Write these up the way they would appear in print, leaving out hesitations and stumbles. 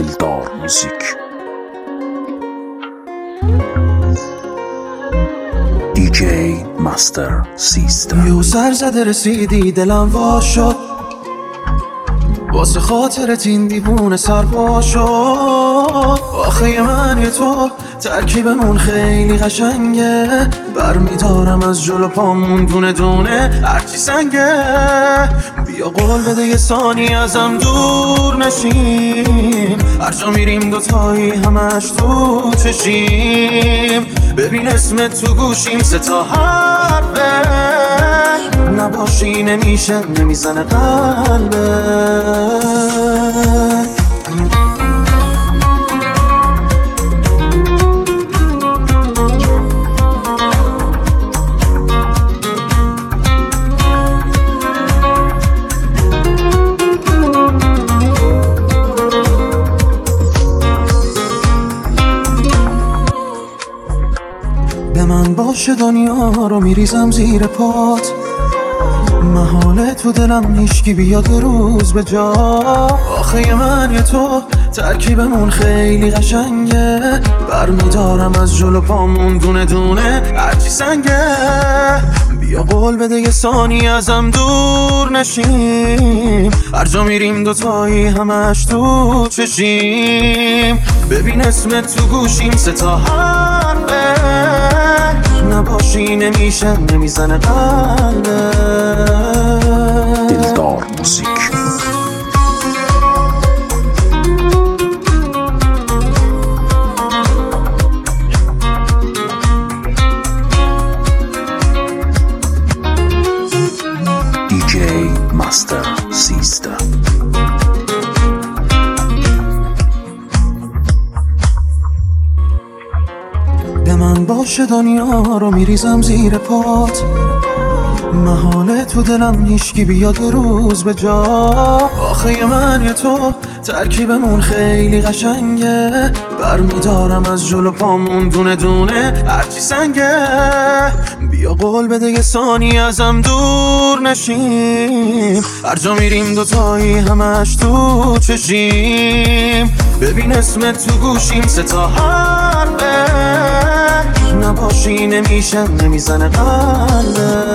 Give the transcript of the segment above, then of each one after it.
دلدار موزیک. دیجی مستر سیستم. یو سر زده رسیدی دلم وا شد، واسه خاطرت این دیوونه سر پا شد. آخه من یه تو ترکیبمون خیلی قشنگه، برمیدارم از جلو پامون دونه دونه هرچی سنگه. بیا قول بده یه ثانی ازم دور نشیم، هر جا میریم دوتایی همش تو چشیم. ببین اسمت تو گوشیم سه تا حرفه، نباشی نمیشه نمیزنه قلبه. به من باشه دنیا رو میریزم زیر پات، محاله تو دلم هیچکی بیاد روز به جا. آخه من یه تو ترکیبمون خیلی قشنگه، برمیدارم از جلو پامون دونه دونه هرچی سنگه. بیا قول بده یه ثانی ازم دور نشیم، هر جا میریم دوتایی همش تو چشیم. ببین اسمت تو گوشیم سه تا حرفه، نباشی نمیشه نمیزنه قلبه. دلدار موزیک. دیجی مستر سیستم. به من باشه دنیا رو میریزم زیر پات، محاله تو دلم هیچکی بیاد روز به جا. آخه من یه تو ترکیبمون خیلی قشنگه، برمیدارم از جلو پامون دونه دونه هرچی سنگه. بیا قول بده یه ثانی ازم دور نشیم، هر جا میریم دوتایی همش تو چشیم. ببین اسمت تو گوشیم سه تا حرفه، نباشی نمیشه نمیزنه قلبه.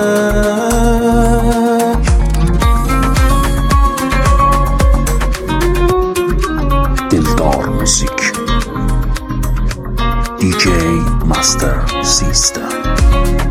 دلدار موزیک. دیجی مستر سیستم.